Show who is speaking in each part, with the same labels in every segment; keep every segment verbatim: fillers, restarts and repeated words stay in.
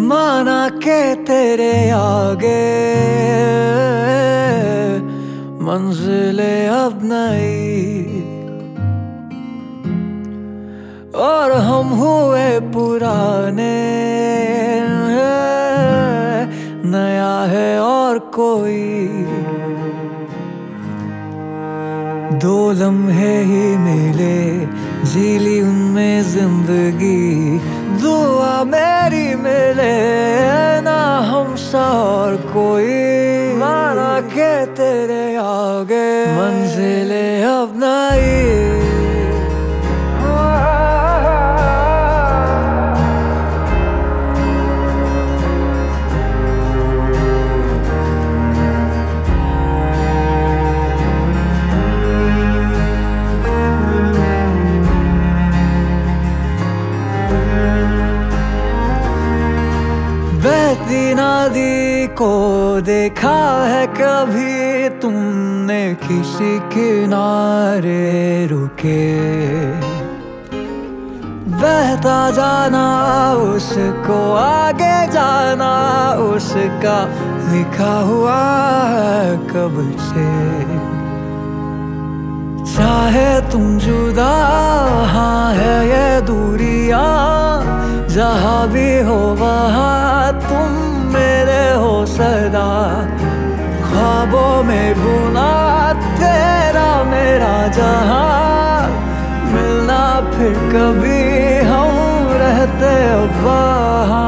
Speaker 1: माना के तेरे आगे मंजिले अब नई, और हम हुए पुराने, नया है और कोई। दो लम्हे ही मिले, जी ली उनमें जिंदगी। दुआ मेरी मिले ना हमसा और कोई। माना के तेरे आगे मंजिले अब नई। बहती नदी को देखा है कभी तुमने किसी किनारे रुके? बहता जाना उसको आगे जाना उसका लिखा हुआ है कब से। चाहे तुम जुदा, हाँ है ये दूरियां, जहाँ भी हो वहाँ तुम मेरे हो सदा। ख्वाबों में बुना तेरा मेरा जहाँ, मिलना फिर कभी हम रहते वहाँ।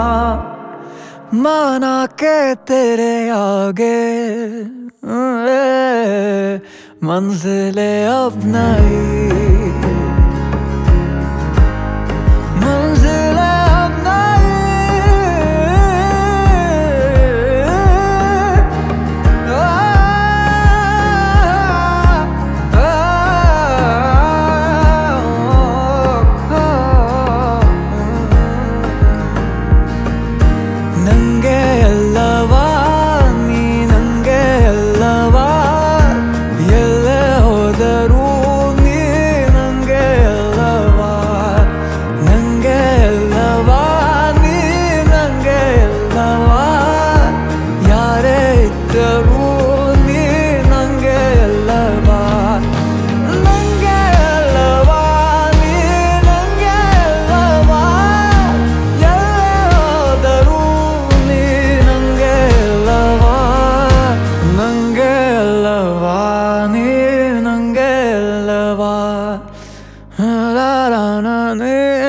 Speaker 1: माना के तेरे आगे मंजिले अब नई। La la la la